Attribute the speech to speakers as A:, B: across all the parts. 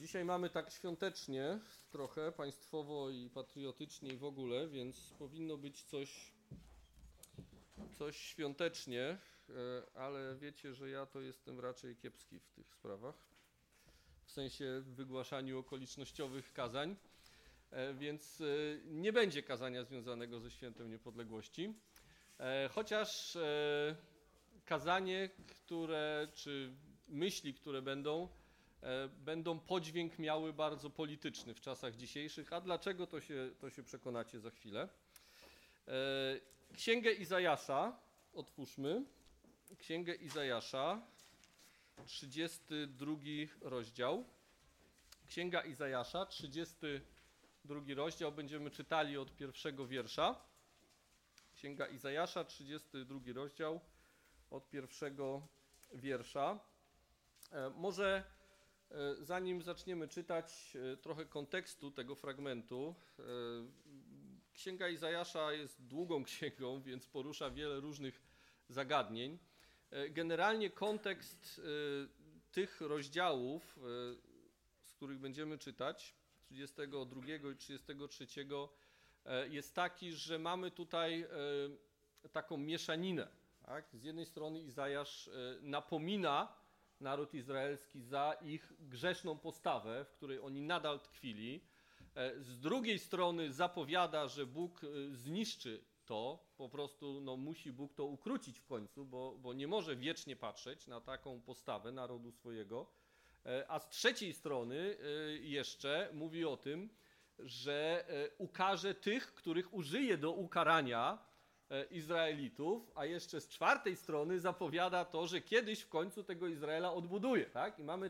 A: Dzisiaj mamy tak świątecznie, trochę państwowo i patriotycznie i w ogóle, więc powinno być coś świątecznie, ale wiecie, że ja to jestem raczej kiepski w tych sprawach, w sensie wygłaszaniu okolicznościowych kazań, więc nie będzie kazania związanego ze Świętem Niepodległości, chociaż kazanie, czy myśli, które będą podźwięk miały bardzo polityczny w czasach dzisiejszych. A dlaczego, to się przekonacie za chwilę. Księgę Izajasza otwórzmy. Księgę Izajasza, 32 rozdział. Księga Izajasza, 32 rozdział. Będziemy czytali od pierwszego wiersza. Księga Izajasza, 32 rozdział, od pierwszego wiersza. Może zanim zaczniemy czytać, trochę kontekstu tego fragmentu. Księga Izajasza jest długą księgą, więc porusza wiele różnych zagadnień. Generalnie kontekst tych rozdziałów, z których będziemy czytać, 32 i 33, jest taki, że mamy tutaj taką mieszaninę. Tak? Z jednej strony Izajasz napomina naród izraelski za ich grzeszną postawę, w której oni nadal tkwili. Z drugiej strony zapowiada, że Bóg zniszczy to, po prostu musi Bóg to ukrócić w końcu, bo nie może wiecznie patrzeć na taką postawę narodu swojego. A z trzeciej strony jeszcze mówi o tym, że ukarze tych, których użyje do ukarania Izraelitów, a jeszcze z czwartej strony zapowiada to, że kiedyś w końcu tego Izraela odbuduje. Tak? I mamy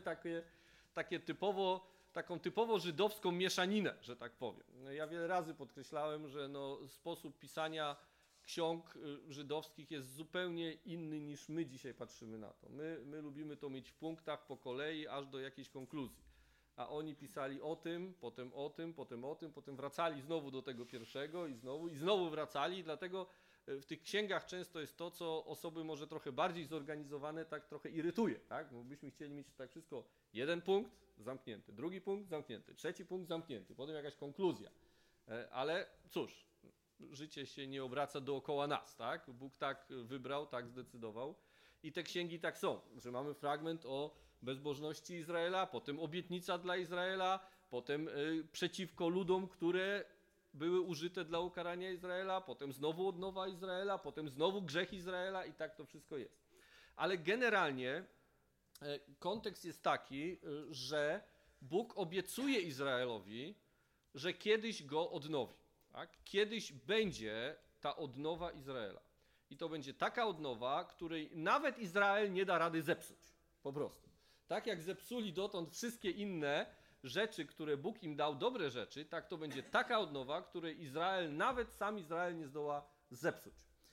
A: taką typowo żydowską mieszaninę, że tak powiem. Ja wiele razy podkreślałem, że sposób pisania ksiąg żydowskich jest zupełnie inny niż my dzisiaj patrzymy na to. My lubimy to mieć w punktach po kolei, aż do jakiejś konkluzji. A oni pisali o tym, potem o tym, potem o tym, potem wracali znowu do tego pierwszego i znowu wracali. Dlatego w tych księgach często jest to, co osoby może trochę bardziej zorganizowane tak trochę irytuje. Tak? Bo byśmy chcieli mieć tak wszystko, jeden punkt zamknięty, drugi punkt zamknięty, trzeci punkt zamknięty, potem jakaś konkluzja. Ale cóż, życie się nie obraca dookoła nas. Tak? Bóg tak wybrał, tak zdecydował. I te księgi tak są, że mamy fragment o bezbożności Izraela, potem obietnica dla Izraela, potem przeciwko ludom, które były użyte dla ukarania Izraela, potem znowu odnowa Izraela, potem znowu grzech Izraela i tak to wszystko jest. Ale generalnie kontekst jest taki, że Bóg obiecuje Izraelowi, że kiedyś go odnowi. Tak? Kiedyś będzie ta odnowa Izraela. I to będzie taka odnowa, której nawet Izrael nie da rady zepsuć. Po prostu. Tak jak zepsuli dotąd wszystkie inne rzeczy, które Bóg im dał, dobre rzeczy, tak to będzie taka odnowa, której Izrael, nawet sam Izrael nie zdoła zepsuć.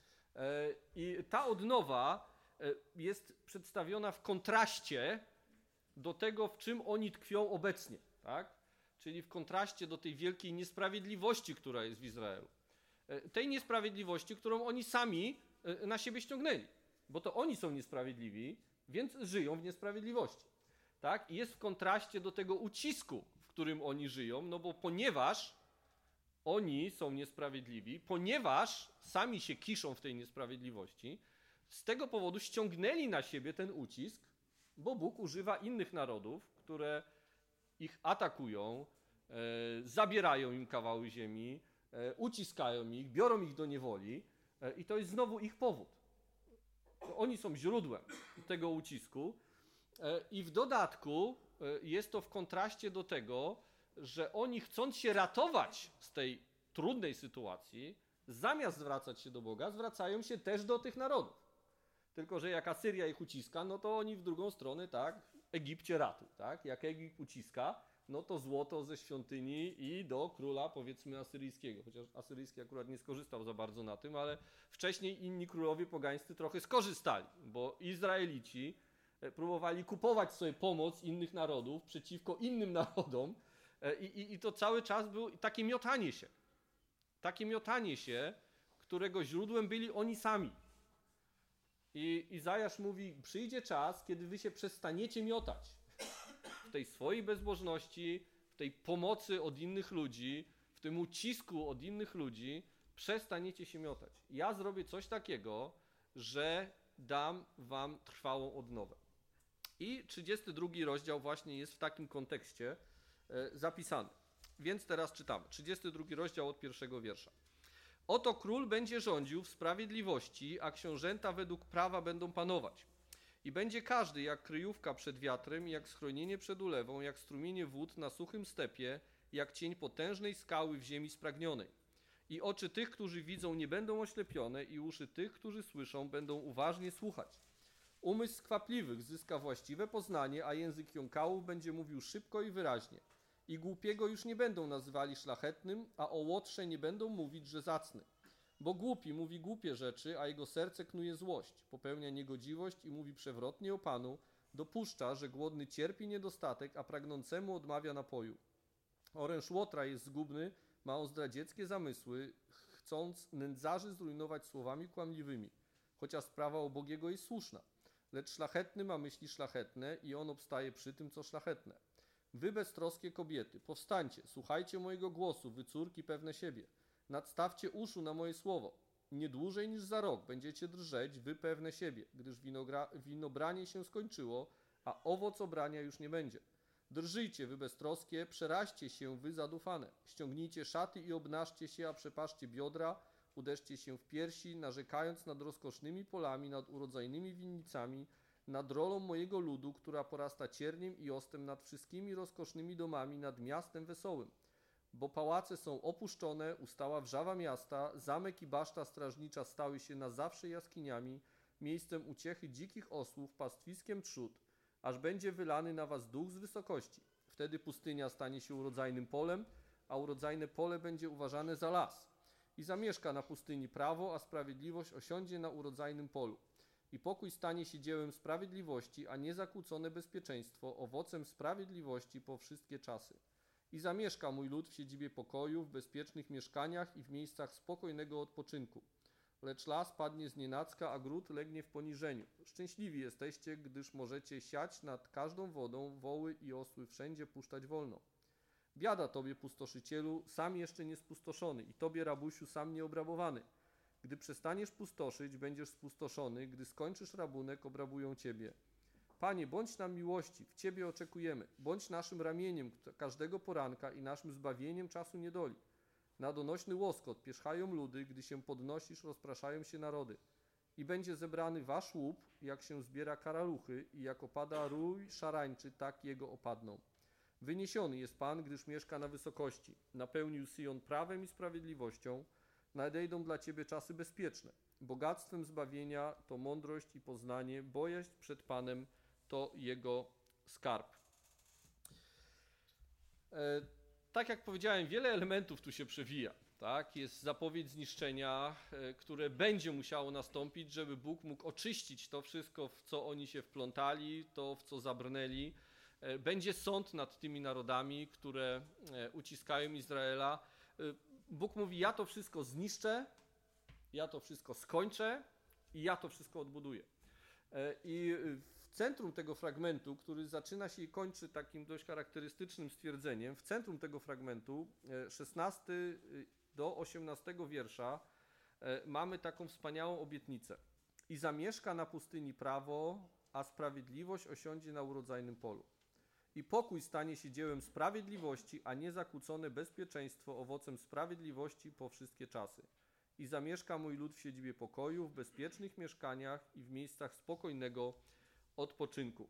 A: I ta odnowa jest przedstawiona w kontraście do tego, w czym oni tkwią obecnie. Tak? Czyli w kontraście do tej wielkiej niesprawiedliwości, która jest w Izraelu. Tej niesprawiedliwości, którą oni sami na siebie ściągnęli. Bo to oni są niesprawiedliwi, więc żyją w niesprawiedliwości. Tak? I jest w kontraście do tego ucisku, w którym oni żyją, bo ponieważ oni są niesprawiedliwi, ponieważ sami się kiszą w tej niesprawiedliwości, z tego powodu ściągnęli na siebie ten ucisk, bo Bóg używa innych narodów, które ich atakują, zabierają im kawały ziemi, uciskają ich, biorą ich do niewoli i to jest znowu ich powód. Oni są źródłem tego ucisku i w dodatku jest to w kontraście do tego, że oni, chcąc się ratować z tej trudnej sytuacji, zamiast zwracać się do Boga, zwracają się też do tych narodów. Tylko że jak Asyria ich uciska, to oni w drugą stronę, tak, Egipcie ratuj. Tak? Jak Egipt uciska, to złoto ze świątyni i do króla, powiedzmy, asyryjskiego. Chociaż asyryjski akurat nie skorzystał za bardzo na tym, ale wcześniej inni królowie pogańscy trochę skorzystali, bo Izraelici próbowali kupować sobie pomoc innych narodów przeciwko innym narodom i to cały czas było takie miotanie się. Takie miotanie się, którego źródłem byli oni sami. I Izajasz mówi, przyjdzie czas, kiedy wy się przestaniecie miotać tej swojej bezbożności, w tej pomocy od innych ludzi, w tym ucisku od innych ludzi przestaniecie się miotać. Ja zrobię coś takiego, że dam wam trwałą odnowę. I 32 rozdział właśnie jest w takim kontekście zapisany. Więc teraz czytamy. 32 rozdział od 1 wiersza. Oto król będzie rządził w sprawiedliwości, a książęta według prawa będą panować. I będzie każdy jak kryjówka przed wiatrem, jak schronienie przed ulewą, jak strumienie wód na suchym stepie, jak cień potężnej skały w ziemi spragnionej. I oczy tych, którzy widzą, nie będą oślepione, i uszy tych, którzy słyszą, będą uważnie słuchać. Umysł skwapliwych zyska właściwe poznanie, a język jąkałów będzie mówił szybko i wyraźnie. I głupiego już nie będą nazywali szlachetnym, a o łotrze nie będą mówić, że zacny. Bo głupi mówi głupie rzeczy, a jego serce knuje złość, popełnia niegodziwość i mówi przewrotnie o Panu, dopuszcza, że głodny cierpi niedostatek, a pragnącemu odmawia napoju. Oręż łotra jest zgubny, ma on zdradzieckie zamysły, chcąc nędzarzy zrujnować słowami kłamliwymi, chociaż sprawa ubogiego jest słuszna. Lecz szlachetny ma myśli szlachetne i on obstaje przy tym, co szlachetne. Wy beztroskie kobiety, powstańcie, słuchajcie mojego głosu, wy córki pewne siebie. Nadstawcie uszu na moje słowo. Nie dłużej niż za rok będziecie drżeć, wy pewne siebie, gdyż winobranie się skończyło, a owoc obrania już nie będzie. Drżyjcie, wy beztroskie, przeraźcie się, wy zadufane. Ściągnijcie szaty i obnażcie się, a przepaszcie biodra, uderzcie się w piersi, narzekając nad rozkosznymi polami, nad urodzajnymi winnicami, nad rolą mojego ludu, która porasta cierniem i ostem, nad wszystkimi rozkosznymi domami, nad miastem wesołym. Bo pałace są opuszczone, ustała wrzawa miasta, zamek i baszta strażnicza stały się na zawsze jaskiniami, miejscem uciechy dzikich osłów, pastwiskiem trzód, aż będzie wylany na was duch z wysokości. Wtedy pustynia stanie się urodzajnym polem, a urodzajne pole będzie uważane za las. I zamieszka na pustyni prawo, a sprawiedliwość osiądzie na urodzajnym polu. I pokój stanie się dziełem sprawiedliwości, a niezakłócone bezpieczeństwo, owocem sprawiedliwości po wszystkie czasy. I zamieszka mój lud w siedzibie pokoju, w bezpiecznych mieszkaniach i w miejscach spokojnego odpoczynku. Lecz las padnie znienacka, a gród legnie w poniżeniu. Szczęśliwi jesteście, gdyż możecie siać nad każdą wodą, woły i osły wszędzie puszczać wolno. Biada tobie, pustoszycielu, sam jeszcze nie spustoszony, i tobie, rabusiu, sam nie obrabowany. Gdy przestaniesz pustoszyć, będziesz spustoszony, gdy skończysz rabunek, obrabują ciebie. Panie, bądź nam miłości, w Ciebie oczekujemy. Bądź naszym ramieniem każdego poranka i naszym zbawieniem czasu niedoli. Na donośny łoskot pierzchają ludy, gdy się podnosisz, rozpraszają się narody. I będzie zebrany wasz łup, jak się zbiera karaluchy, i jak opada rój szarańczy, tak jego opadną. Wyniesiony jest Pan, gdyż mieszka na wysokości. Napełnił Syjon prawem i sprawiedliwością. Nadejdą dla Ciebie czasy bezpieczne. Bogactwem zbawienia to mądrość i poznanie, bojaźń przed Panem to jego skarb. Tak jak powiedziałem, wiele elementów tu się przewija. Tak? Jest zapowiedź zniszczenia, które będzie musiało nastąpić, żeby Bóg mógł oczyścić to wszystko, w co oni się wplątali, to w co zabrnęli. Będzie sąd nad tymi narodami, które uciskają Izraela. Bóg mówi, ja to wszystko zniszczę, ja to wszystko skończę i ja to wszystko odbuduję. I w centrum tego fragmentu, który zaczyna się i kończy takim dość charakterystycznym stwierdzeniem, w centrum tego fragmentu, 16 do 18 wiersza, mamy taką wspaniałą obietnicę. I zamieszka na pustyni prawo, a sprawiedliwość osiądzie na urodzajnym polu. I pokój stanie się dziełem sprawiedliwości, a niezakłócone bezpieczeństwo owocem sprawiedliwości po wszystkie czasy. I zamieszka mój lud w siedzibie pokoju, w bezpiecznych mieszkaniach i w miejscach spokojnego odpoczynku.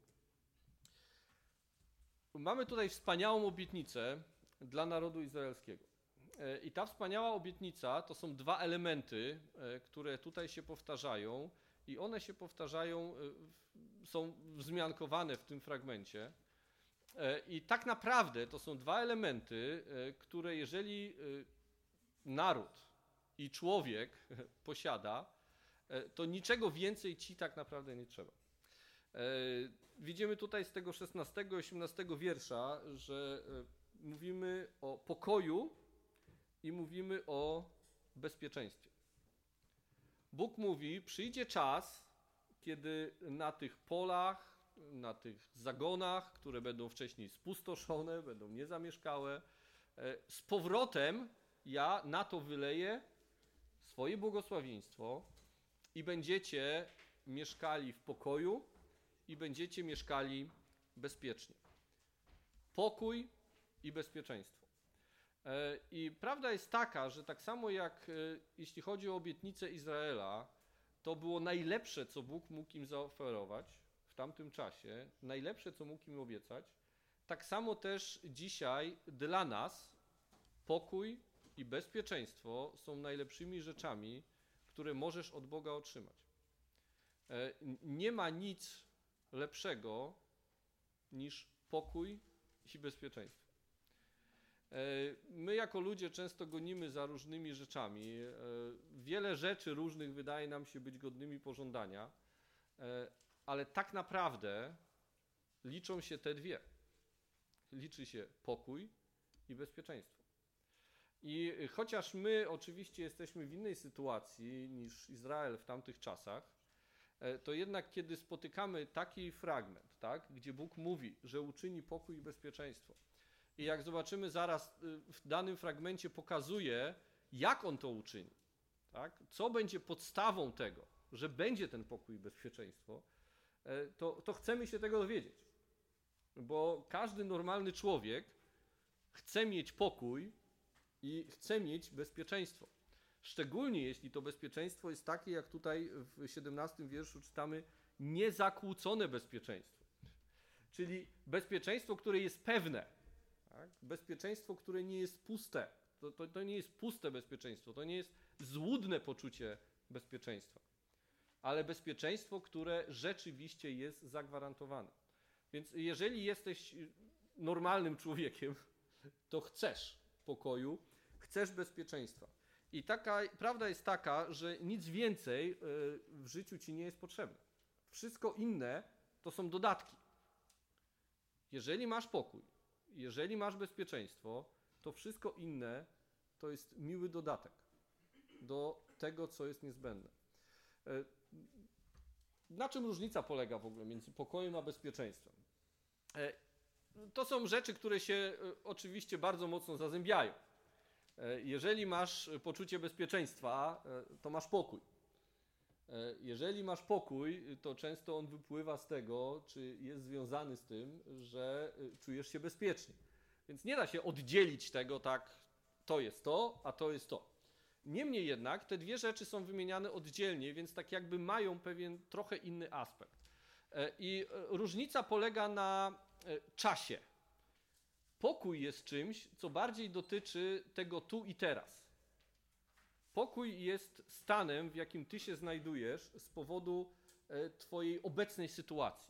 A: Mamy tutaj wspaniałą obietnicę dla narodu izraelskiego. I ta wspaniała obietnica to są dwa elementy, które tutaj się powtarzają i one się powtarzają, są wzmiankowane w tym fragmencie. I tak naprawdę to są dwa elementy, które jeżeli naród i człowiek posiada, to niczego więcej ci tak naprawdę nie trzeba. Widzimy tutaj z tego 16 i 18 wiersza, że mówimy o pokoju i mówimy o bezpieczeństwie. Bóg mówi, przyjdzie czas, kiedy na tych polach, na tych zagonach, które będą wcześniej spustoszone, będą niezamieszkałe. Z powrotem ja na to wyleję swoje błogosławieństwo i będziecie mieszkali w pokoju i będziecie mieszkali bezpiecznie. Pokój i bezpieczeństwo. I prawda jest taka, że tak samo jak jeśli chodzi o obietnicę Izraela, to było najlepsze, co Bóg mógł im zaoferować w tamtym czasie, najlepsze, co mógł im obiecać, tak samo też dzisiaj dla nas pokój i bezpieczeństwo są najlepszymi rzeczami, które możesz od Boga otrzymać. Nie ma nic lepszego niż pokój i bezpieczeństwo. My jako ludzie często gonimy za różnymi rzeczami. Wiele rzeczy różnych wydaje nam się być godnymi pożądania, ale tak naprawdę liczą się te dwie. Liczy się pokój i bezpieczeństwo. I chociaż my oczywiście jesteśmy w innej sytuacji niż Izrael w tamtych czasach, to jednak kiedy spotykamy taki fragment, tak, gdzie Bóg mówi, że uczyni pokój i bezpieczeństwo, i jak zobaczymy zaraz w danym fragmencie pokazuje, jak On to uczyni, tak, co będzie podstawą tego, że będzie ten pokój i bezpieczeństwo, to chcemy się tego dowiedzieć. Bo każdy normalny człowiek chce mieć pokój i chce mieć bezpieczeństwo. Szczególnie jeśli to bezpieczeństwo jest takie, jak tutaj w 17 wierszu czytamy, niezakłócone bezpieczeństwo. Czyli bezpieczeństwo, które jest pewne. Tak? Bezpieczeństwo, które nie jest puste. To nie jest puste bezpieczeństwo, to nie jest złudne poczucie bezpieczeństwa. Ale bezpieczeństwo, które rzeczywiście jest zagwarantowane. Więc jeżeli jesteś normalnym człowiekiem, to chcesz pokoju, chcesz bezpieczeństwa. I prawda jest taka, że nic więcej w życiu ci nie jest potrzebne. Wszystko inne to są dodatki. Jeżeli masz pokój, jeżeli masz bezpieczeństwo, to wszystko inne to jest miły dodatek do tego, co jest niezbędne. Na czym różnica polega w ogóle między pokojem a bezpieczeństwem? To są rzeczy, które się oczywiście bardzo mocno zazębiają. Jeżeli masz poczucie bezpieczeństwa, to masz pokój. Jeżeli masz pokój, to często on wypływa z tego, czy jest związany z tym, że czujesz się bezpiecznie. Więc nie da się oddzielić tego tak, to jest to, a to jest to. Niemniej jednak te dwie rzeczy są wymieniane oddzielnie, więc tak jakby mają pewien trochę inny aspekt. I różnica polega na czasie. Pokój jest czymś, co bardziej dotyczy tego tu i teraz. Pokój jest stanem, w jakim ty się znajdujesz z powodu twojej obecnej sytuacji.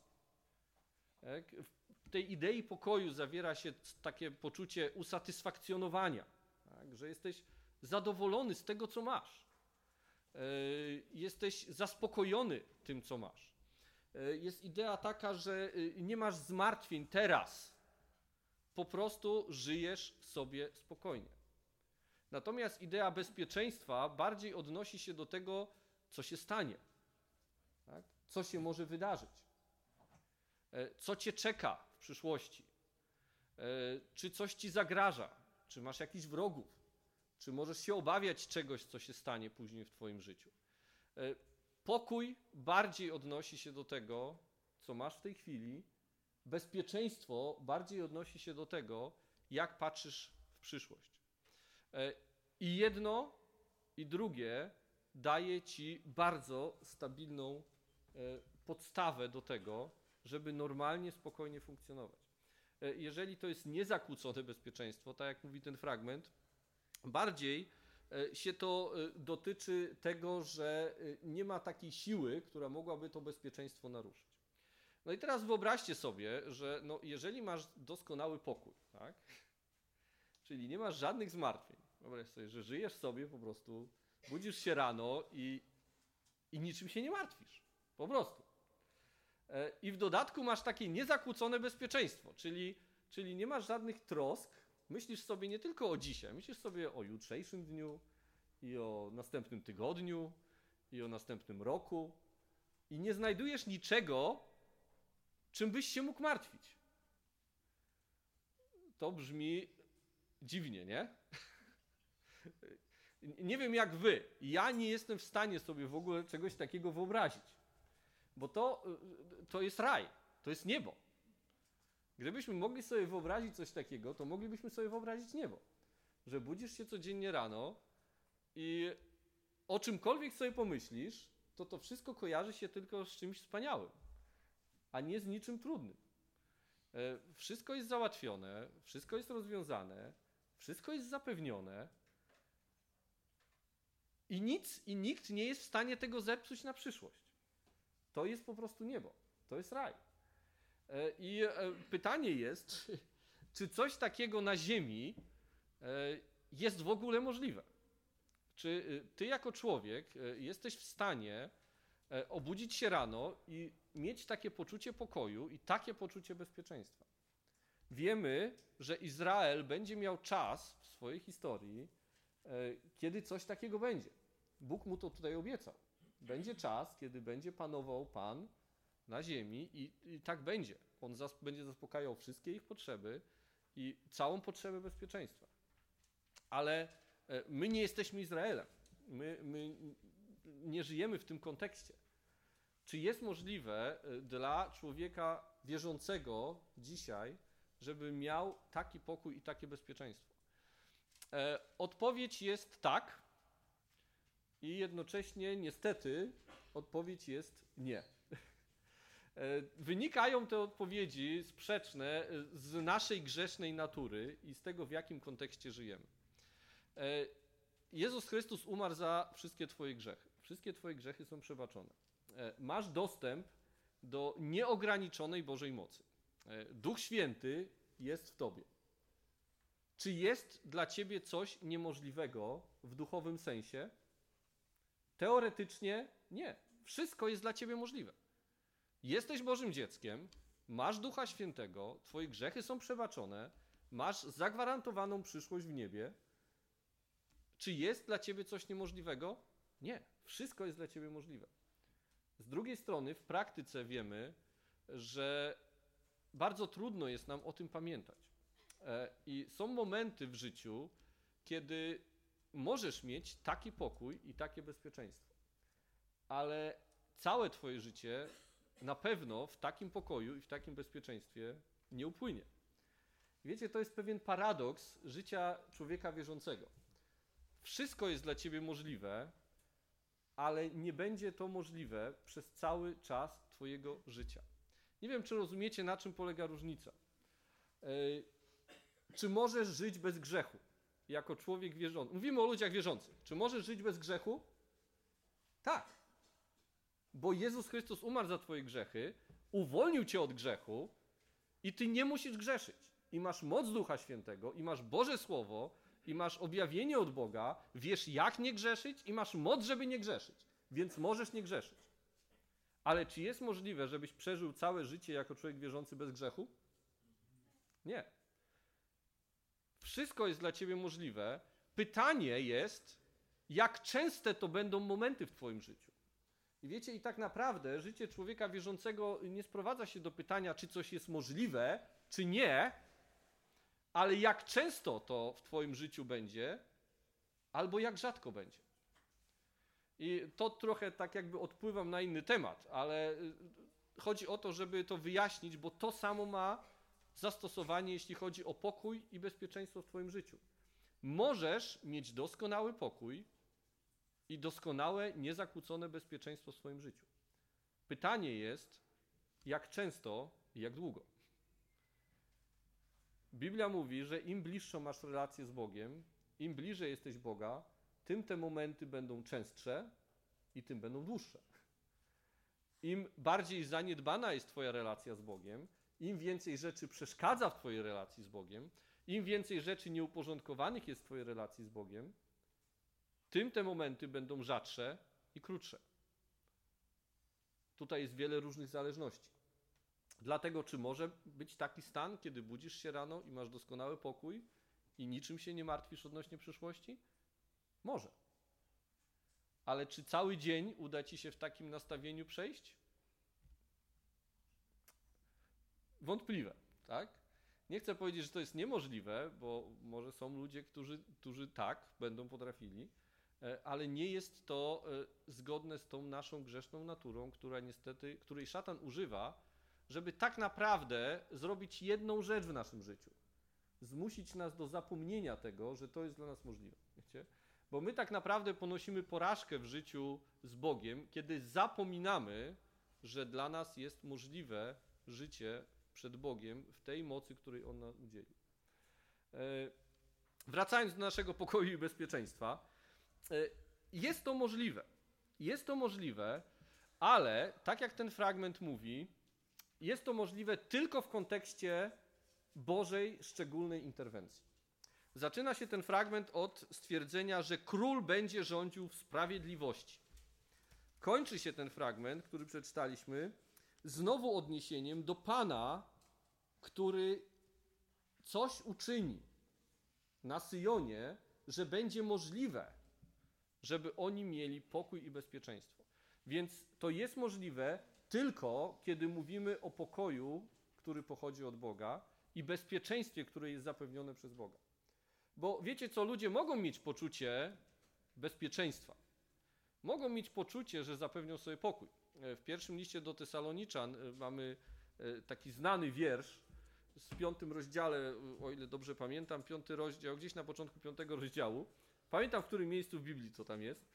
A: W tej idei pokoju zawiera się takie poczucie usatysfakcjonowania, tak? Że jesteś zadowolony z tego, co masz. Jesteś zaspokojony tym, co masz. Jest idea taka, że nie masz zmartwień teraz. Po prostu żyjesz sobie spokojnie. Natomiast idea bezpieczeństwa bardziej odnosi się do tego, co się stanie. Tak? Co się może wydarzyć. Co cię czeka w przyszłości. Czy coś ci zagraża. Czy masz jakichś wrogów. Czy możesz się obawiać czegoś, co się stanie później w twoim życiu. Pokój bardziej odnosi się do tego, co masz w tej chwili. Bezpieczeństwo bardziej odnosi się do tego, jak patrzysz w przyszłość. I jedno, i drugie daje ci bardzo stabilną podstawę do tego, żeby normalnie, spokojnie funkcjonować. Jeżeli to jest niezakłócone bezpieczeństwo, tak jak mówi ten fragment, bardziej się to dotyczy tego, że nie ma takiej siły, która mogłaby to bezpieczeństwo naruszyć. No i teraz wyobraźcie sobie, że jeżeli masz doskonały pokój, tak? Czyli nie masz żadnych zmartwień. Wyobraź sobie, że żyjesz sobie po prostu, budzisz się rano i niczym się nie martwisz. Po prostu. I w dodatku masz takie niezakłócone bezpieczeństwo, czyli nie masz żadnych trosk, myślisz sobie nie tylko o dzisiaj, myślisz sobie o jutrzejszym dniu i o następnym tygodniu i o następnym roku i nie znajdujesz niczego, czym byś się mógł martwić? To brzmi dziwnie, nie? Nie wiem jak wy, ja nie jestem w stanie sobie w ogóle czegoś takiego wyobrazić, bo to jest raj, to jest niebo. Gdybyśmy mogli sobie wyobrazić coś takiego, to moglibyśmy sobie wyobrazić niebo. Że budzisz się codziennie rano i o czymkolwiek sobie pomyślisz, to wszystko kojarzy się tylko z czymś wspaniałym, a nie z niczym trudnym. Wszystko jest załatwione, wszystko jest rozwiązane, wszystko jest zapewnione i nikt nie jest w stanie tego zepsuć na przyszłość. To jest po prostu niebo, to jest raj. I pytanie jest, czy coś takiego na ziemi jest w ogóle możliwe? Czy ty jako człowiek jesteś w stanie obudzić się rano i mieć takie poczucie pokoju i takie poczucie bezpieczeństwa? Wiemy, że Izrael będzie miał czas w swojej historii, kiedy coś takiego będzie. Bóg mu to tutaj obiecał. Będzie czas, kiedy będzie panował Pan na ziemi i tak będzie. On będzie zaspokajał wszystkie ich potrzeby i całą potrzebę bezpieczeństwa. Ale my nie jesteśmy Izraelem. My nie żyjemy w tym kontekście. Czy jest możliwe dla człowieka wierzącego dzisiaj, żeby miał taki pokój i takie bezpieczeństwo? Odpowiedź jest tak i jednocześnie niestety odpowiedź jest nie. Wynikają te odpowiedzi sprzeczne z naszej grzesznej natury i z tego, w jakim kontekście żyjemy. Jezus Chrystus umarł za wszystkie twoje grzechy. Wszystkie twoje grzechy są przebaczone. Masz dostęp do nieograniczonej Bożej mocy. Duch Święty jest w tobie. Czy jest dla ciebie coś niemożliwego w duchowym sensie? Teoretycznie nie. Wszystko jest dla ciebie możliwe. Jesteś Bożym dzieckiem, masz Ducha Świętego, twoje grzechy są przebaczone, masz zagwarantowaną przyszłość w niebie. Czy jest dla ciebie coś niemożliwego? Nie. Wszystko jest dla ciebie możliwe. Z drugiej strony w praktyce wiemy, że bardzo trudno jest nam o tym pamiętać. I są momenty w życiu, kiedy możesz mieć taki pokój i takie bezpieczeństwo. Ale całe twoje życie na pewno w takim pokoju i w takim bezpieczeństwie nie upłynie. Wiecie, to jest pewien paradoks życia człowieka wierzącego. Wszystko jest dla ciebie możliwe, ale nie będzie to możliwe przez cały czas twojego życia. Nie wiem, czy rozumiecie, na czym polega różnica. Czy możesz żyć bez grzechu jako człowiek wierzący? Mówimy o ludziach wierzących. Czy możesz żyć bez grzechu? Tak. Bo Jezus Chrystus umarł za twoje grzechy, uwolnił cię od grzechu i ty nie musisz grzeszyć. I masz moc Ducha Świętego, i masz Boże Słowo, i masz objawienie od Boga, wiesz jak nie grzeszyć i masz moc, żeby nie grzeszyć. Więc możesz nie grzeszyć. Ale czy jest możliwe, żebyś przeżył całe życie jako człowiek wierzący bez grzechu? Nie. Wszystko jest dla ciebie możliwe. Pytanie jest, jak częste to będą momenty w twoim życiu. I wiecie, i tak naprawdę życie człowieka wierzącego nie sprowadza się do pytania, czy coś jest możliwe, czy nie, ale jak często to w twoim życiu będzie, albo jak rzadko będzie. I to trochę tak jakby odpływam na inny temat, ale chodzi o to, żeby to wyjaśnić, bo to samo ma zastosowanie, jeśli chodzi o pokój i bezpieczeństwo w twoim życiu. Możesz mieć doskonały pokój i doskonałe, niezakłócone bezpieczeństwo w swoim życiu. Pytanie jest, jak często i jak długo. Biblia mówi, że im bliższą masz relację z Bogiem, im bliżej jesteś Boga, tym te momenty będą częstsze i tym będą dłuższe. Im bardziej zaniedbana jest twoja relacja z Bogiem, im więcej rzeczy przeszkadza w twojej relacji z Bogiem, im więcej rzeczy nieuporządkowanych jest w twojej relacji z Bogiem, tym te momenty będą rzadsze i krótsze. Tutaj jest wiele różnych zależności. Dlatego, czy może być taki stan, kiedy budzisz się rano i masz doskonały pokój i niczym się nie martwisz odnośnie przyszłości? Może. Ale czy cały dzień uda ci się w takim nastawieniu przejść? wątpliwe, tak? Nie chcę powiedzieć, że to jest niemożliwe, bo może są ludzie, którzy tak będą potrafili, ale nie jest to zgodne z tą naszą grzeszną naturą, której szatan używa, żeby tak naprawdę zrobić jedną rzecz w naszym życiu. Zmusić nas do zapomnienia tego, że to jest dla nas możliwe. Wiecie? Bo my tak naprawdę ponosimy porażkę w życiu z Bogiem, kiedy zapominamy, że dla nas jest możliwe życie przed Bogiem w tej mocy, której On nam udzielił. Wracając do naszego pokoju i bezpieczeństwa, jest to możliwe. Jest to możliwe, ale tak jak ten fragment mówi, jest to możliwe tylko w kontekście Bożej szczególnej interwencji. Zaczyna się ten fragment od stwierdzenia, że król będzie rządził w sprawiedliwości. Kończy się ten fragment, który przeczytaliśmy, znowu odniesieniem do Pana, który coś uczyni na Syjonie, że będzie możliwe, żeby oni mieli pokój i bezpieczeństwo. Więc to jest możliwe tylko, kiedy mówimy o pokoju, który pochodzi od Boga i bezpieczeństwie, które jest zapewnione przez Boga. Bo wiecie co, ludzie mogą mieć poczucie bezpieczeństwa. Mogą mieć poczucie, że zapewnią sobie pokój. W pierwszym liście do Tesaloniczan mamy taki znany wiersz w 5 rozdziale, o ile dobrze pamiętam, 5 rozdział, gdzieś na początku 5 rozdziału. Pamiętam, w którym miejscu w Biblii to tam jest,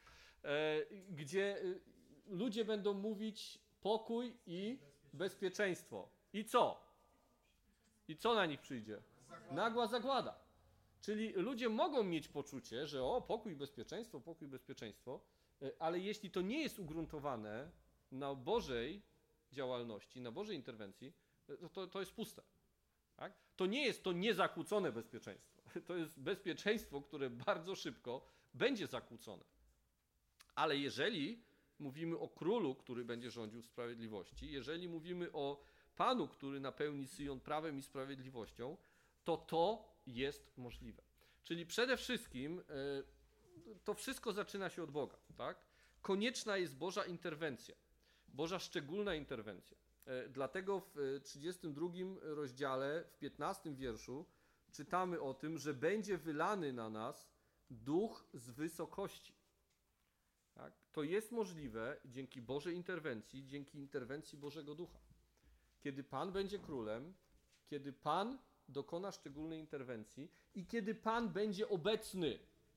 A: gdzie ludzie będą mówić pokój i bezpieczeństwo. I co? I co na nich przyjdzie? Nagła zagłada. Czyli ludzie mogą mieć poczucie, że pokój i bezpieczeństwo, ale jeśli to nie jest ugruntowane na Bożej działalności, na Bożej interwencji, to jest puste. Tak? To nie jest to niezakłócone bezpieczeństwo. To jest bezpieczeństwo, które bardzo szybko będzie zakłócone. Ale jeżeli mówimy o królu, który będzie rządził w sprawiedliwości, jeżeli mówimy o Panu, który napełni Syjon prawem i sprawiedliwością, to jest możliwe. Czyli przede wszystkim to wszystko zaczyna się od Boga. Tak? Konieczna jest Boża interwencja, Boża szczególna interwencja. Dlatego w 32 rozdziale, w 15 wierszu czytamy o tym, że będzie wylany na nas duch z wysokości. Tak? To jest możliwe dzięki Bożej interwencji, dzięki interwencji Bożego Ducha. Kiedy Pan będzie królem, kiedy Pan dokona szczególnej interwencji i kiedy Pan będzie obecny.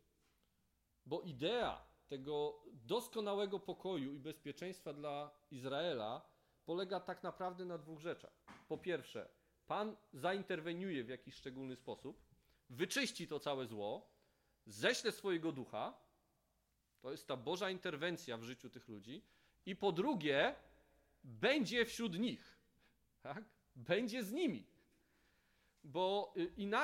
A: Bo idea tego doskonałego pokoju i bezpieczeństwa dla Izraela polega tak naprawdę na dwóch rzeczach. Po pierwsze, Pan zainterweniuje w jakiś szczególny sposób, wyczyści to całe zło, ześle swojego ducha, to jest ta Boża interwencja w życiu tych ludzi, i po drugie, będzie wśród nich, tak? Będzie z nimi, bo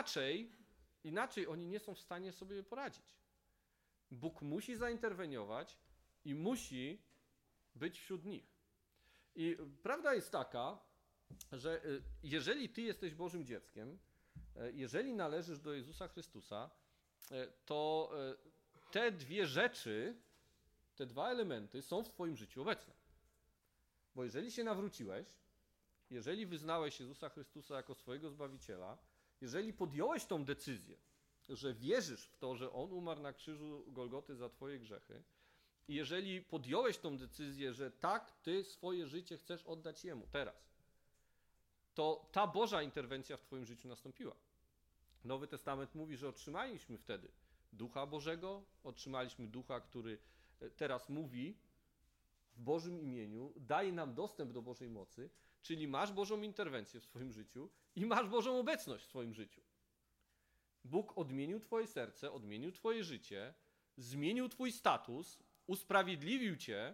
A: inaczej oni nie są w stanie sobie poradzić. Bóg musi zainterweniować i musi być wśród nich. I prawda jest taka, że jeżeli ty jesteś Bożym dzieckiem, jeżeli należysz do Jezusa Chrystusa, to te dwie rzeczy, te dwa elementy są w twoim życiu obecne. Bo jeżeli się nawróciłeś, jeżeli wyznałeś Jezusa Chrystusa jako swojego Zbawiciela, jeżeli podjąłeś tą decyzję, że wierzysz w to, że On umarł na krzyżu Golgoty za twoje grzechy, i jeżeli podjąłeś tą decyzję, że tak, ty swoje życie chcesz oddać Jemu teraz, to ta Boża interwencja w twoim życiu nastąpiła. Nowy Testament mówi, że otrzymaliśmy wtedy Ducha Bożego, otrzymaliśmy Ducha, który teraz mówi w Bożym imieniu, daje nam dostęp do Bożej mocy, czyli masz Bożą interwencję w swoim życiu i masz Bożą obecność w swoim życiu. Bóg odmienił twoje serce, odmienił twoje życie, zmienił twój status, usprawiedliwił cię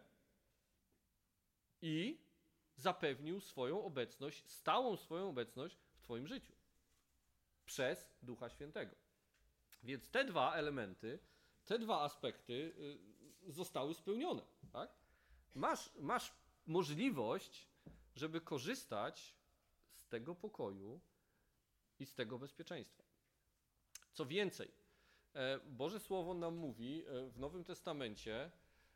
A: i zapewnił swoją obecność, stałą swoją obecność w twoim życiu. Przez Ducha Świętego. Więc te dwa elementy, te dwa aspekty zostały spełnione. Tak? Masz możliwość, żeby korzystać z tego pokoju i z tego bezpieczeństwa. Co więcej, Boże Słowo nam mówi w Nowym Testamencie,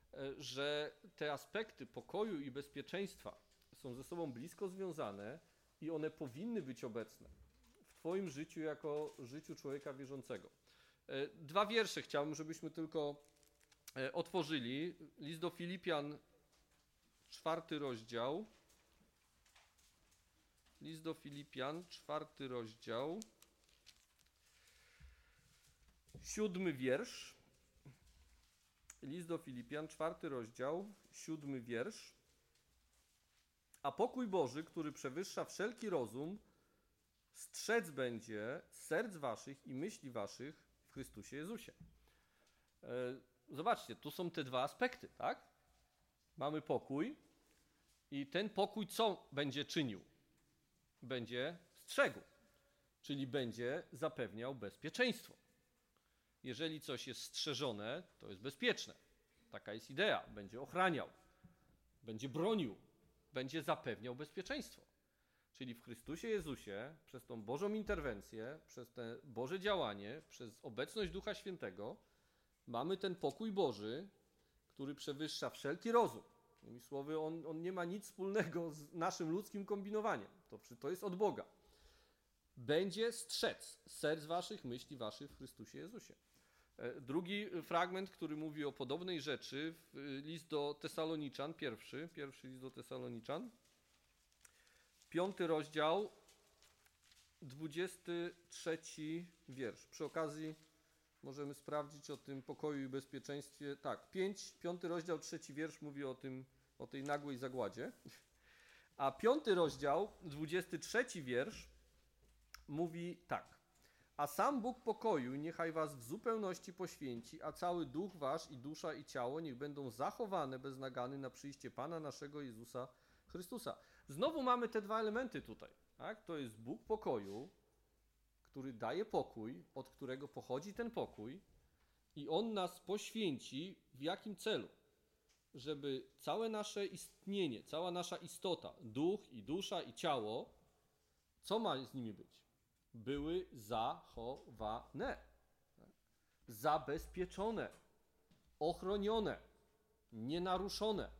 A: że te aspekty pokoju i bezpieczeństwa są ze sobą blisko związane i one powinny być obecne w twoim życiu jako życiu człowieka wierzącego. 2 wiersze chciałbym, żebyśmy tylko otworzyli. List do Filipian, 4 rozdział. List do Filipian, 4 rozdział, 7 wiersz. List do Filipian, 4 rozdział, 7 wiersz. A pokój Boży, który przewyższa wszelki rozum, strzec będzie serc waszych i myśli waszych w Chrystusie Jezusie. Zobaczcie, tu są te 2 aspekty, tak? Mamy pokój i ten pokój co będzie czynił? Będzie strzegł, czyli będzie zapewniał bezpieczeństwo. Jeżeli coś jest strzeżone, to jest bezpieczne. Taka jest idea. Będzie ochraniał, będzie bronił, będzie zapewniał bezpieczeństwo. Czyli w Chrystusie Jezusie, przez tą Bożą interwencję, przez to Boże działanie, przez obecność Ducha Świętego, mamy ten pokój Boży, który przewyższa wszelki rozum. Innymi słowy, on nie ma nic wspólnego z naszym ludzkim kombinowaniem. To jest od Boga. Będzie strzec serc waszych, myśli waszych w Chrystusie Jezusie. Drugi fragment, który mówi o podobnej rzeczy, list do Tesaloniczan, pierwszy list do Tesaloniczan, 5 rozdział, 23 wiersz. Przy okazji możemy sprawdzić o tym pokoju i bezpieczeństwie. Tak, 5 rozdział, 3 wiersz mówi o tej nagłej zagładzie. A 5 rozdział, 23 wiersz mówi tak. A sam Bóg pokoju niechaj was w zupełności poświęci, a cały duch wasz i dusza i ciało niech będą zachowane bez nagany na przyjście Pana naszego Jezusa Chrystusa. Znowu mamy te 2 elementy tutaj. Tak? To jest Bóg pokoju, który daje pokój, od którego pochodzi ten pokój i On nas poświęci w jakim celu? Żeby całe nasze istnienie, cała nasza istota, duch i dusza i ciało, co ma z nimi być? Były zachowane, zabezpieczone, ochronione, nienaruszone,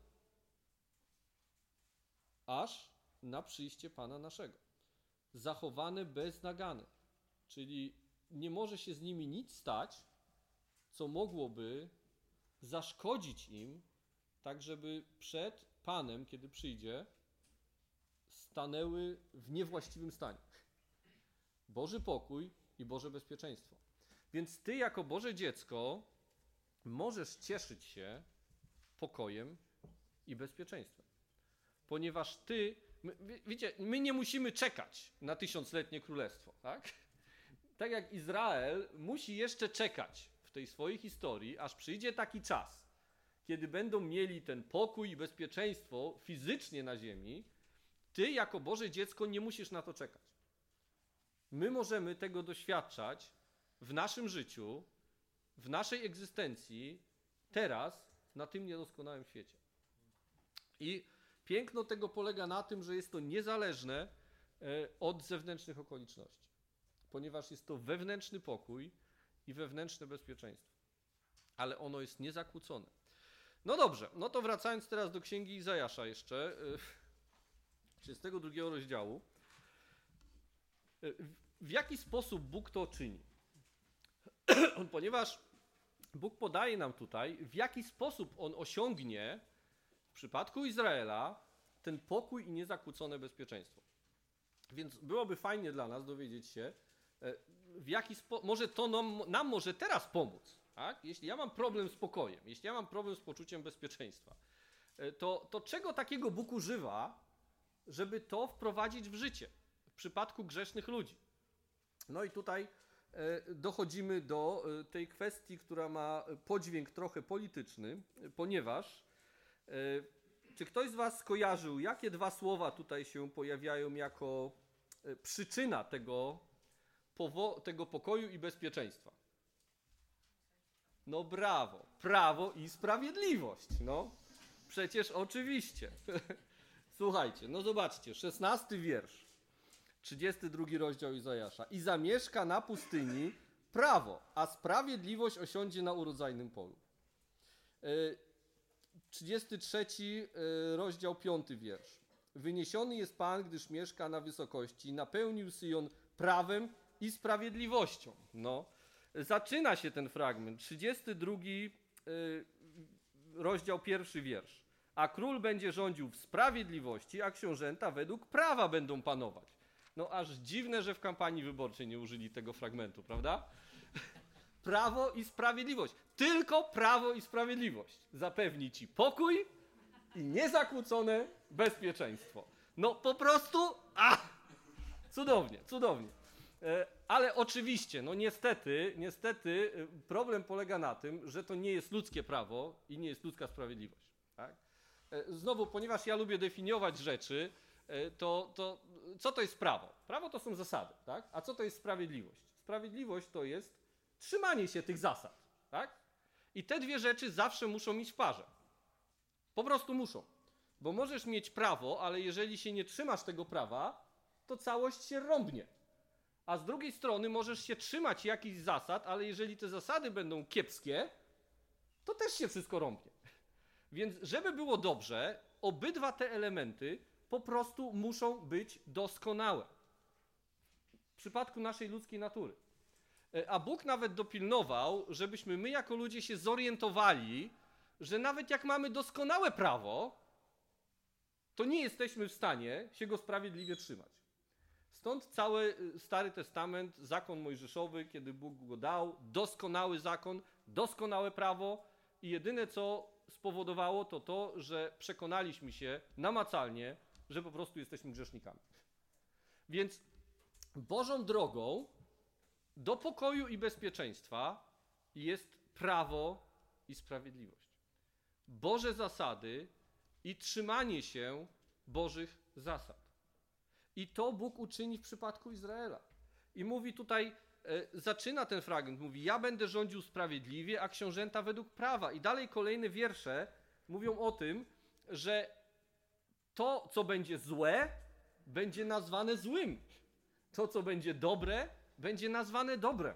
A: aż na przyjście Pana naszego. Zachowane bez nagany, czyli nie może się z nimi nic stać, co mogłoby zaszkodzić im, tak żeby przed Panem, kiedy przyjdzie, stanęły w niewłaściwym stanie. Boży pokój i Boże bezpieczeństwo. Więc ty jako Boże dziecko możesz cieszyć się pokojem i bezpieczeństwem. Ponieważ wiecie, my nie musimy czekać na 1000-letnie królestwo, tak? Tak jak Izrael musi jeszcze czekać w tej swojej historii, aż przyjdzie taki czas, kiedy będą mieli ten pokój i bezpieczeństwo fizycznie na ziemi, ty jako Boże dziecko nie musisz na to czekać. My możemy tego doświadczać w naszym życiu, w naszej egzystencji, teraz, na tym niedoskonałym świecie. I piękno tego polega na tym, że jest to niezależne od zewnętrznych okoliczności, ponieważ jest to wewnętrzny pokój i wewnętrzne bezpieczeństwo. Ale ono jest niezakłócone. No dobrze, no to wracając teraz do Księgi Izajasza jeszcze, 32 rozdziału. W jaki sposób Bóg to czyni? Ponieważ Bóg podaje nam tutaj, w jaki sposób On osiągnie w przypadku Izraela ten pokój i niezakłócone bezpieczeństwo. Więc byłoby fajnie dla nas dowiedzieć się, w jaki sposób, może to nam może teraz pomóc. Tak? Jeśli ja mam problem z pokojem, jeśli ja mam problem z poczuciem bezpieczeństwa, to czego takiego Bóg używa, żeby to wprowadzić w życie w przypadku grzesznych ludzi? No i tutaj dochodzimy do tej kwestii, która ma podźwięk trochę polityczny, ponieważ czy ktoś z was skojarzył, jakie 2 słowa tutaj się pojawiają jako przyczyna tego pokoju i bezpieczeństwa? No brawo, prawo i sprawiedliwość. No przecież oczywiście. Słuchajcie, no zobaczcie, 16 wiersz, 32 rozdział Izajasza. I zamieszka na pustyni prawo, a sprawiedliwość osiądzie na urodzajnym polu. 33 rozdział, 5 wiersz. Wyniesiony jest Pan, gdyż mieszka na wysokości, napełnił Syjon prawem i sprawiedliwością. No, zaczyna się ten fragment, 32 rozdział, 1 wiersz. A król będzie rządził w sprawiedliwości, a książęta według prawa będą panować. No aż dziwne, że w kampanii wyborczej nie użyli tego fragmentu, prawda? Prawo i sprawiedliwość. Tylko prawo i sprawiedliwość zapewni ci pokój i niezakłócone bezpieczeństwo. No po prostu, cudownie, cudownie. Ale oczywiście, no niestety problem polega na tym, że to nie jest ludzkie prawo i nie jest ludzka sprawiedliwość. Tak? Znowu, ponieważ ja lubię definiować rzeczy, to co to jest prawo? Prawo to są zasady, tak? A co to jest sprawiedliwość? Sprawiedliwość to jest trzymanie się tych zasad, tak? I te dwie rzeczy zawsze muszą iść w parze. Po prostu muszą. Bo możesz mieć prawo, ale jeżeli się nie trzymasz tego prawa, to całość się rąbnie. A z drugiej strony możesz się trzymać jakichś zasad, ale jeżeli te zasady będą kiepskie, to też się wszystko rąbnie. Więc żeby było dobrze, obydwa te elementy po prostu muszą być doskonałe. W przypadku naszej ludzkiej natury. A Bóg nawet dopilnował, żebyśmy my jako ludzie się zorientowali, że nawet jak mamy doskonałe prawo, to nie jesteśmy w stanie się go sprawiedliwie trzymać. Stąd cały Stary Testament, zakon mojżeszowy, kiedy Bóg go dał, doskonały zakon, doskonałe prawo i jedyne co spowodowało to, że przekonaliśmy się namacalnie, że po prostu jesteśmy grzesznikami. Więc Bożą drogą do pokoju i bezpieczeństwa jest prawo i sprawiedliwość. Boże zasady i trzymanie się Bożych zasad. I to Bóg uczyni w przypadku Izraela. I mówi tutaj, zaczyna ten fragment, mówi, ja będę rządził sprawiedliwie, a książęta według prawa. I dalej kolejne wiersze mówią o tym, że to, co będzie złe, będzie nazwane złym. To, co będzie dobre, będzie nazwane dobrem.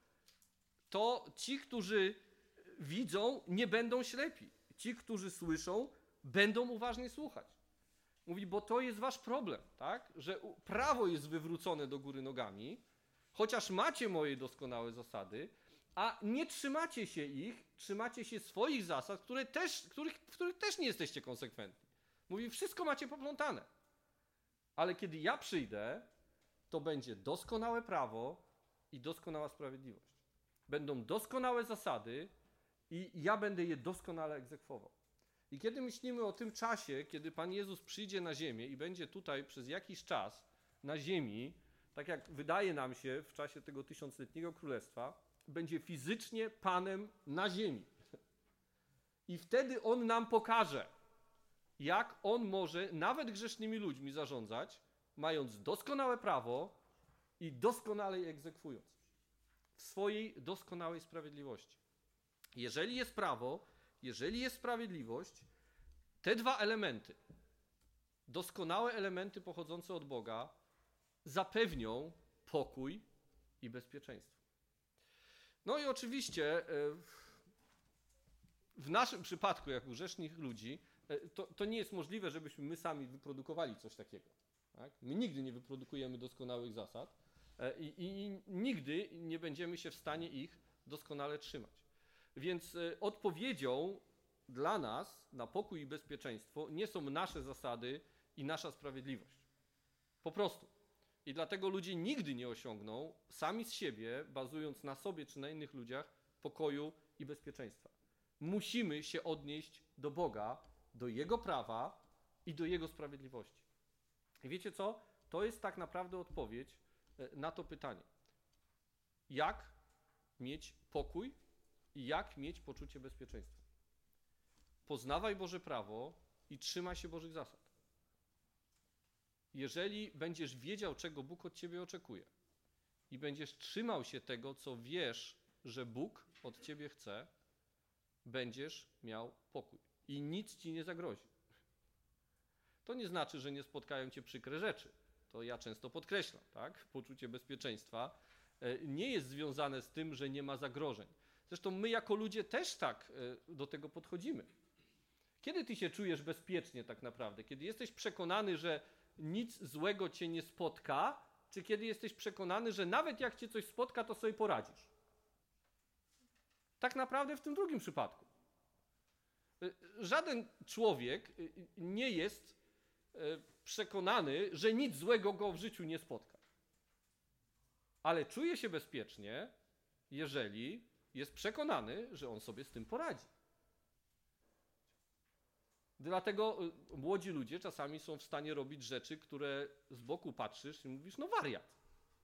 A: To ci, którzy widzą, nie będą ślepi. Ci, którzy słyszą, będą uważnie słuchać. Mówi, bo to jest wasz problem, tak? Że prawo jest wywrócone do góry nogami, chociaż macie moje doskonałe zasady, a nie trzymacie się ich, trzymacie się swoich zasad, w których też nie jesteście konsekwentni. Mówi, wszystko macie poplątane. Ale kiedy ja przyjdę, to będzie doskonałe prawo i doskonała sprawiedliwość. Będą doskonałe zasady i ja będę je doskonale egzekwował. I kiedy myślimy o tym czasie, kiedy Pan Jezus przyjdzie na ziemię i będzie tutaj przez jakiś czas na ziemi, tak jak wydaje nam się w czasie tego tysiącletniego królestwa, będzie fizycznie Panem na ziemi. I wtedy On nam pokaże, jak On może nawet grzesznymi ludźmi zarządzać, mając doskonałe prawo i doskonale je egzekwując w swojej doskonałej sprawiedliwości. Jeżeli jest prawo, jeżeli jest sprawiedliwość, te dwa elementy, doskonałe elementy pochodzące od Boga, zapewnią pokój i bezpieczeństwo. No i oczywiście w naszym przypadku, jako grzesznych ludzi, to nie jest możliwe, żebyśmy my sami wyprodukowali coś takiego. Tak? My nigdy nie wyprodukujemy doskonałych zasad i nigdy nie będziemy się w stanie ich doskonale trzymać. Więc odpowiedzią dla nas na pokój i bezpieczeństwo nie są nasze zasady i nasza sprawiedliwość. Po prostu. I dlatego ludzie nigdy nie osiągną sami z siebie, bazując na sobie czy na innych ludziach, pokoju i bezpieczeństwa. Musimy się odnieść do Boga, do Jego prawa i do Jego sprawiedliwości. I wiecie co? To jest tak naprawdę odpowiedź na to pytanie. Jak mieć pokój i jak mieć poczucie bezpieczeństwa? Poznawaj Boże prawo i trzymaj się Bożych zasad. Jeżeli będziesz wiedział, czego Bóg od ciebie oczekuje i będziesz trzymał się tego, co wiesz, że Bóg od ciebie chce, będziesz miał pokój i nic ci nie zagrozi. To nie znaczy, że nie spotkają cię przykre rzeczy. To ja często podkreślam, tak? Poczucie bezpieczeństwa nie jest związane z tym, że nie ma zagrożeń. Zresztą my jako ludzie też tak do tego podchodzimy. Kiedy ty się czujesz bezpiecznie tak naprawdę? Kiedy jesteś przekonany, że nic złego cię nie spotka, czy kiedy jesteś przekonany, że nawet jak cię coś spotka, to sobie poradzisz? Tak naprawdę w tym drugim przypadku. Żaden człowiek nie jest przekonany, że nic złego go w życiu nie spotka. Ale czuje się bezpiecznie, jeżeli jest przekonany, że on sobie z tym poradzi. Dlatego młodzi ludzie czasami są w stanie robić rzeczy, które z boku patrzysz i mówisz, no wariat.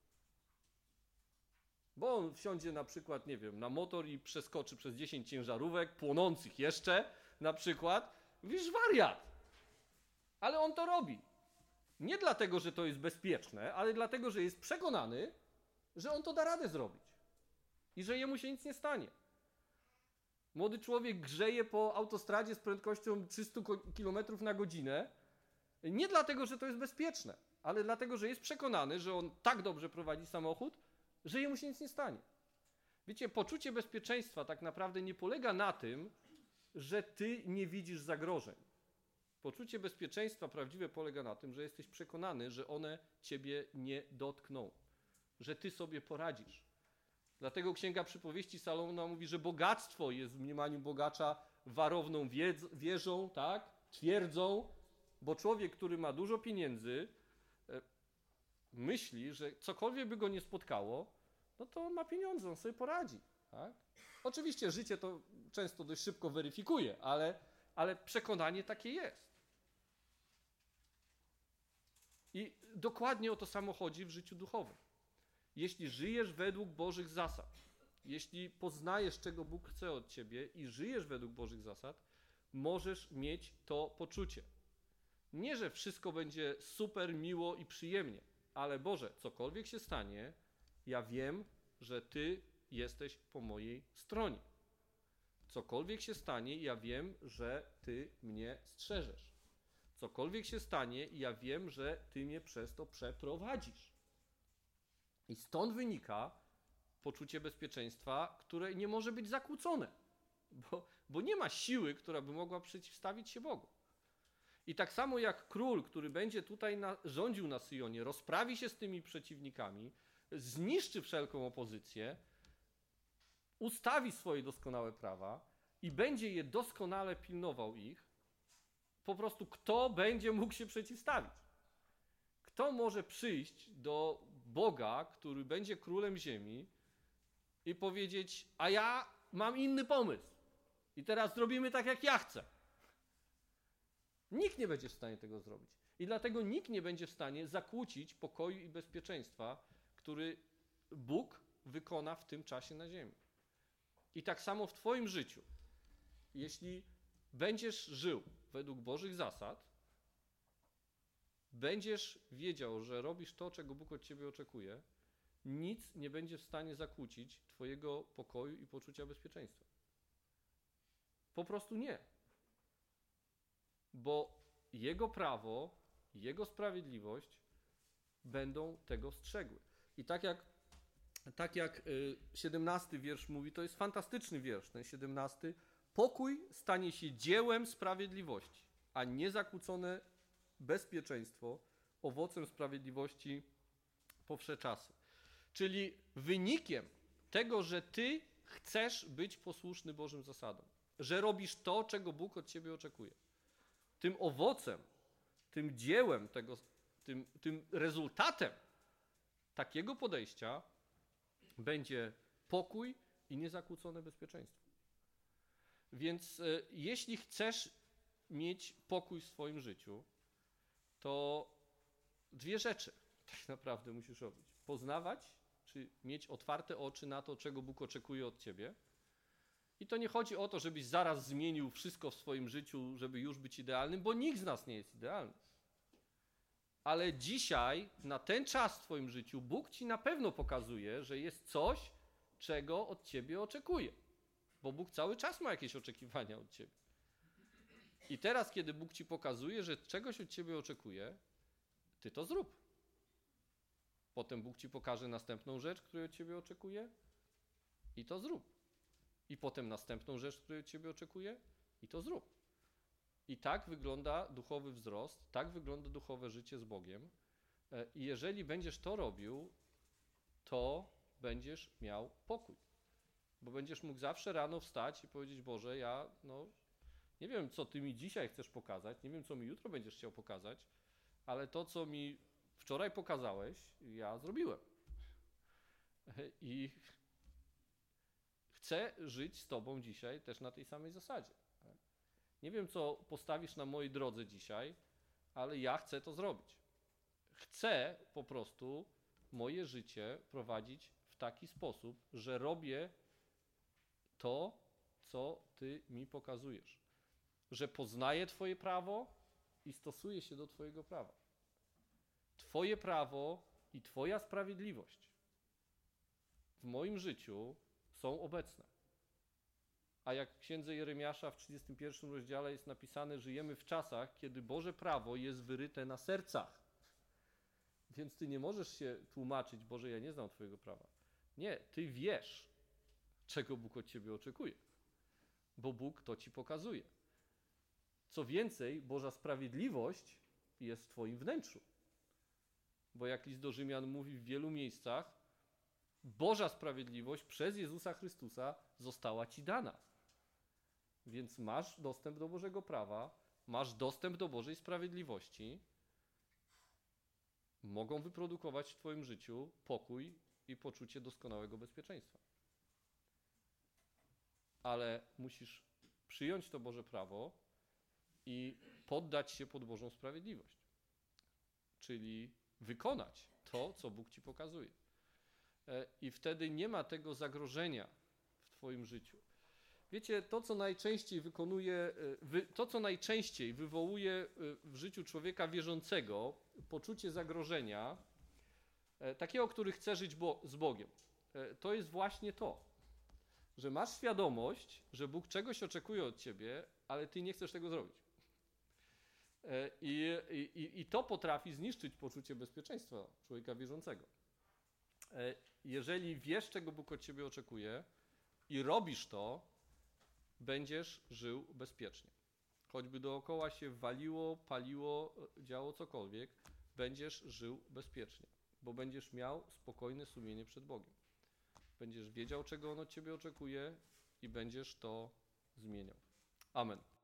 A: Bo on wsiądzie na przykład, nie wiem, na motor i przeskoczy przez 10 ciężarówek, płonących jeszcze na przykład. Mówisz, wariat. Ale on to robi. Nie dlatego, że to jest bezpieczne, ale dlatego, że jest przekonany, że on to da radę zrobić. I że jemu się nic nie stanie. Młody człowiek grzeje po autostradzie z prędkością 300 km na godzinę. Nie dlatego, że to jest bezpieczne, ale dlatego, że jest przekonany, że on tak dobrze prowadzi samochód, że jemu się nic nie stanie. Wiecie, poczucie bezpieczeństwa tak naprawdę nie polega na tym, że ty nie widzisz zagrożeń. Poczucie bezpieczeństwa prawdziwe polega na tym, że jesteś przekonany, że one ciebie nie dotkną, że ty sobie poradzisz. Dlatego Księga Przypowieści Salomona mówi, że bogactwo jest w mniemaniu bogacza warowną wieżą, tak? Twierdzą, bo człowiek, który ma dużo pieniędzy, myśli, że cokolwiek by go nie spotkało, no to on ma pieniądze, on sobie poradzi. Tak? Oczywiście życie to często dość szybko weryfikuje, ale przekonanie takie jest. I dokładnie o to samo chodzi w życiu duchowym. Jeśli żyjesz według Bożych zasad, jeśli poznajesz, czego Bóg chce od ciebie i żyjesz według Bożych zasad, możesz mieć to poczucie. Nie, że wszystko będzie super, miło i przyjemnie, ale Boże, cokolwiek się stanie, ja wiem, że Ty jesteś po mojej stronie. Cokolwiek się stanie, ja wiem, że Ty mnie strzeżesz. Cokolwiek się stanie, ja wiem, że Ty mnie przez to przeprowadzisz. I stąd wynika poczucie bezpieczeństwa, które nie może być zakłócone, bo nie ma siły, która by mogła przeciwstawić się Bogu. I tak samo jak król, który będzie tutaj rządził na Syjonie, rozprawi się z tymi przeciwnikami, zniszczy wszelką opozycję, ustawi swoje doskonałe prawa i będzie je doskonale pilnował ich, po prostu kto będzie mógł się przeciwstawić? Kto może przyjść do Boga, który będzie królem ziemi i powiedzieć, a ja mam inny pomysł i teraz zrobimy tak, jak ja chcę. Nikt nie będzie w stanie tego zrobić. I dlatego nikt nie będzie w stanie zakłócić pokoju i bezpieczeństwa, który Bóg wykona w tym czasie na ziemi. I tak samo w twoim życiu. Jeśli będziesz żył według Bożych zasad, będziesz wiedział, że robisz to, czego Bóg od ciebie oczekuje, nic nie będzie w stanie zakłócić twojego pokoju i poczucia bezpieczeństwa. Po prostu nie. Bo Jego prawo, Jego sprawiedliwość będą tego strzegły. I tak jak 17 wiersz mówi, to jest fantastyczny wiersz, ten 17. Pokój stanie się dziełem sprawiedliwości, a niezakłócone bezpieczeństwo owocem sprawiedliwości po wsze czasy. Czyli wynikiem tego, że ty chcesz być posłuszny Bożym zasadom, że robisz to, czego Bóg od ciebie oczekuje. Tym owocem, tym dziełem, tym rezultatem takiego podejścia będzie pokój i niezakłócone bezpieczeństwo. Więc jeśli chcesz mieć pokój w swoim życiu, to dwie rzeczy tak naprawdę musisz robić. Poznawać, czy mieć otwarte oczy na to, czego Bóg oczekuje od ciebie. I to nie chodzi o to, żebyś zaraz zmienił wszystko w swoim życiu, żeby już być idealnym, bo nikt z nas nie jest idealny. Ale dzisiaj, na ten czas w twoim życiu, Bóg ci na pewno pokazuje, że jest coś, czego od ciebie oczekuje. Bo Bóg cały czas ma jakieś oczekiwania od ciebie. I teraz, kiedy Bóg ci pokazuje, że czegoś od ciebie oczekuje, ty to zrób. Potem Bóg ci pokaże następną rzecz, której od ciebie oczekuje i to zrób. I potem następną rzecz, której od ciebie oczekuje i to zrób. I tak wygląda duchowy wzrost, tak wygląda duchowe życie z Bogiem. I jeżeli będziesz to robił, to będziesz miał pokój. Bo będziesz mógł zawsze rano wstać i powiedzieć: Boże, ja nie wiem, co Ty mi dzisiaj chcesz pokazać, nie wiem, co mi jutro będziesz chciał pokazać, ale to, co mi wczoraj pokazałeś, ja zrobiłem. I chcę żyć z Tobą dzisiaj też na tej samej zasadzie. Nie wiem, co postawisz na mojej drodze dzisiaj, ale ja chcę to zrobić. Chcę po prostu moje życie prowadzić w taki sposób, że robię to, co Ty mi pokazujesz. Że poznaję Twoje prawo i stosuję się do Twojego prawa. Twoje prawo i Twoja sprawiedliwość w moim życiu są obecne. A jak w księdze Jeremiasza w 31 rozdziale jest napisane, żyjemy w czasach, kiedy Boże prawo jest wyryte na sercach. Więc Ty nie możesz się tłumaczyć: Boże, ja nie znam Twojego prawa. Nie, Ty wiesz, czego Bóg od Ciebie oczekuje, bo Bóg to Ci pokazuje. Co więcej, Boża sprawiedliwość jest w Twoim wnętrzu. Bo jak list do Rzymian mówi w wielu miejscach, Boża sprawiedliwość przez Jezusa Chrystusa została Ci dana. Więc masz dostęp do Bożego prawa, masz dostęp do Bożej sprawiedliwości. Mogą wyprodukować w Twoim życiu pokój i poczucie doskonałego bezpieczeństwa. Ale musisz przyjąć to Boże prawo i poddać się pod Bożą sprawiedliwość. Czyli wykonać to, co Bóg Ci pokazuje. I wtedy nie ma tego zagrożenia w Twoim życiu. Wiecie, to co najczęściej wywołuje w życiu człowieka wierzącego poczucie zagrożenia, takiego, który chce żyć z Bogiem, to jest właśnie to, że masz świadomość, że Bóg czegoś oczekuje od ciebie, ale ty nie chcesz tego zrobić. I to potrafi zniszczyć poczucie bezpieczeństwa człowieka wierzącego. Jeżeli wiesz, czego Bóg od ciebie oczekuje i robisz to, będziesz żył bezpiecznie. Choćby dookoła się waliło, paliło, działo cokolwiek, będziesz żył bezpiecznie, bo będziesz miał spokojne sumienie przed Bogiem. Będziesz wiedział, czego On od ciebie oczekuje i będziesz to zmieniał. Amen.